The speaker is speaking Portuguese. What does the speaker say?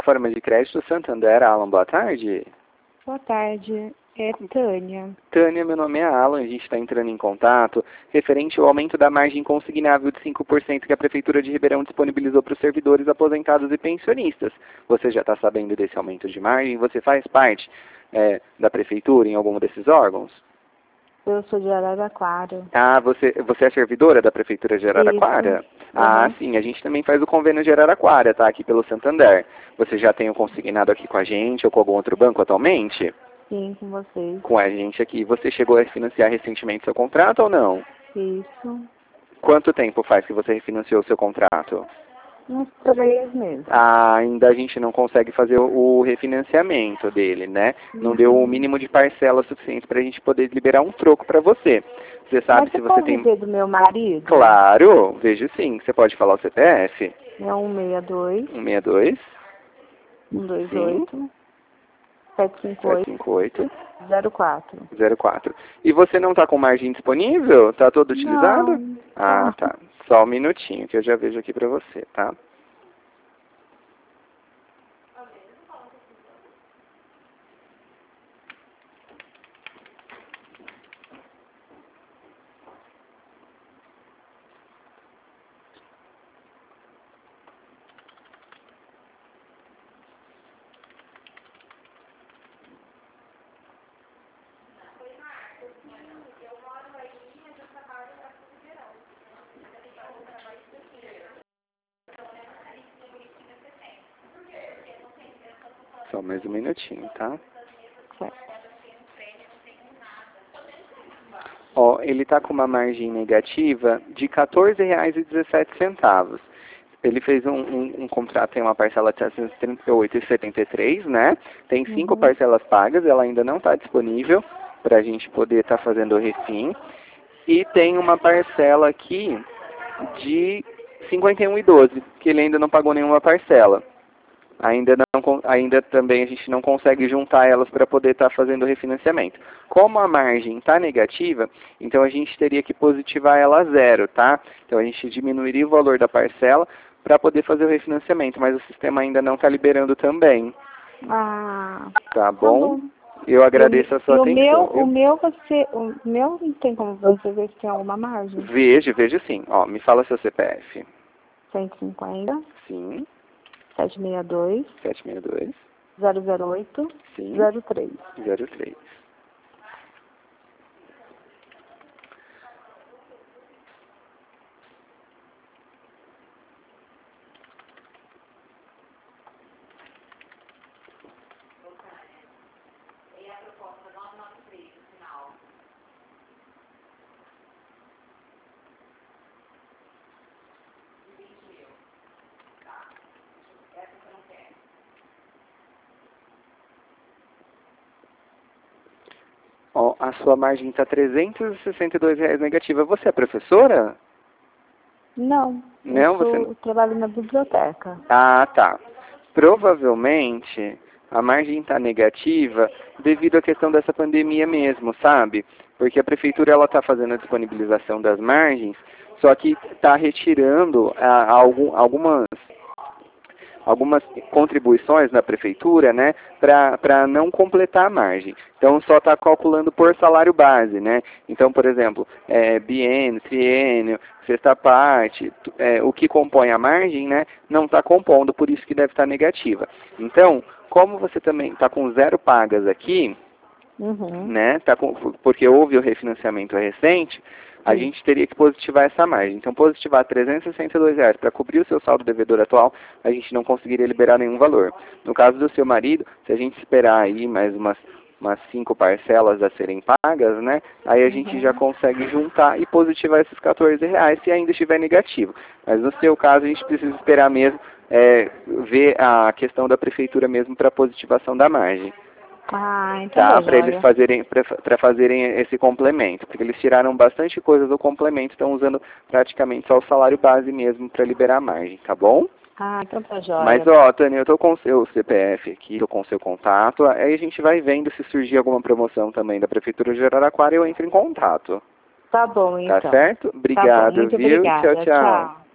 plataforma de crédito Santander. Alan, boa tarde. Boa tarde, é Tânia. Tânia, meu nome é Alan, a gente está entrando em contato referente ao aumento da margem consignável de 5% que a Prefeitura de Ribeirão disponibilizou para os servidores aposentados e pensionistas. Você já está sabendo desse aumento de margem? Você faz parte da Prefeitura em algum desses órgãos? Eu sou de Araraquara. Ah, você é servidora da Prefeitura de Araraquara? Isso. Ah, sim, a gente também faz o convênio de Araraquara, tá? Aqui pelo Santander. Você já tem o consignado aqui com a gente ou com algum outro banco atualmente? Sim, com vocês. Com a gente aqui. Você chegou a refinanciar recentemente seu contrato ou não? Isso. Quanto tempo faz que você refinanciou o seu contrato? Uns 3 meses. Ah, ainda a gente não consegue fazer o refinanciamento dele, né? Não deu o mínimo de parcela suficiente para a gente poder liberar um troco para você. Você sabe Mas se você você pode tem... ver do meu marido? Claro, vejo sim. Você pode falar o CPF? É 162 162 128 758 758 04. 04. E você não está com margem disponível? Está todo utilizado? Não. Ah, tá. Só um minutinho que eu já vejo aqui para você, tá? Só mais um minutinho, tá? Certo. Ó, ele está com uma margem negativa de R$ 14,17. Ele fez um contrato em uma parcela de R$ 738,73, né? Tem 5 parcelas pagas, ela ainda não está disponível para a gente poder estar fazendo o refim. E tem uma parcela aqui de R$ 51,12, que ele ainda não pagou nenhuma parcela. Ainda também a gente não consegue juntar elas para poder estar fazendo o refinanciamento. Como a margem está negativa, então a gente teria que positivar ela a 0, tá? Então a gente diminuiria o valor da parcela para poder fazer o refinanciamento, mas o sistema ainda não está liberando também. Ah, Tá bom? Eu agradeço a sua atenção. O meu não tem como você ver se tem alguma margem. Vejo sim. Ó, me fala seu CPF. 150 Sim. 762 762. 008 Sim. 03. 03. Ó, a sua margem está R$ 362 negativa. Você é professora? Não, Não, você não. eu trabalho na biblioteca. Ah, tá. Provavelmente a margem está negativa devido à questão dessa pandemia mesmo, sabe? Porque a prefeitura ela está fazendo a disponibilização das margens, só que está retirando algumas contribuições na prefeitura, né, para não completar a margem. Então, só está calculando por salário base, né? Então, por exemplo, biênio, triênio, sexta parte, o que compõe a margem, né, não está compondo, por isso que deve estar negativa. Então, como você também está com 0 pagas aqui, né, porque houve o refinanciamento recente, a gente teria que positivar essa margem. Então, positivar R$ 362 para cobrir o seu saldo devedor atual, a gente não conseguiria liberar nenhum valor. No caso do seu marido, se a gente esperar aí mais umas 5 parcelas a serem pagas, né, aí a gente já consegue juntar e positivar esses R$ 14 se ainda estiver negativo. Mas no seu caso, a gente precisa esperar mesmo, ver a questão da prefeitura mesmo para a positivação da margem. Ah, então Tá, para eles fazerem esse complemento, porque eles tiraram bastante coisa do complemento, estão usando praticamente só o salário base mesmo para liberar a margem, tá bom? Ah, então tá jóia. Mas ó, Tânia, eu tô com o seu CPF aqui, tô com o seu contato, aí a gente vai vendo se surgir alguma promoção também da Prefeitura de Araraquara, eu entro em contato. Tá bom, então. Tá certo? Obrigado, Muito viu? obrigada. Tchau, tchau.